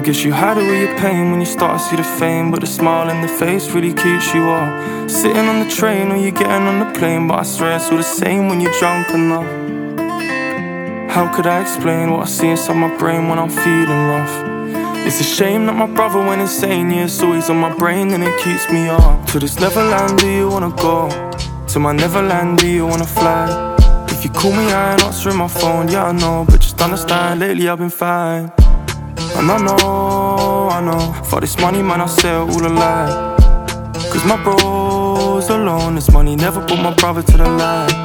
Guess you hide away your pain when you start to see the fame, but the smile in the face really keeps you up. Sitting on the train or you're getting on the plane, but I swear it's all the same when you're drunk enough. How could I explain what I see inside my brain when I'm feeling rough? It's a shame that my brother went insane, yeah, it's always on my brain and it keeps me up. To this Neverland, do you wanna go? To my Neverland, do you wanna fly? If you call me, I ain't answering my phone, yeah I know, but just understand, lately I've been fine. And I know, for this money man I say it all a lie. Cause my bro's alone, this money never put my brother to the line.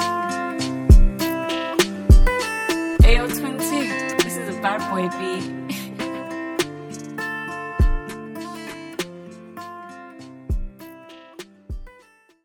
Ayo, 22, this is a bad boy beat.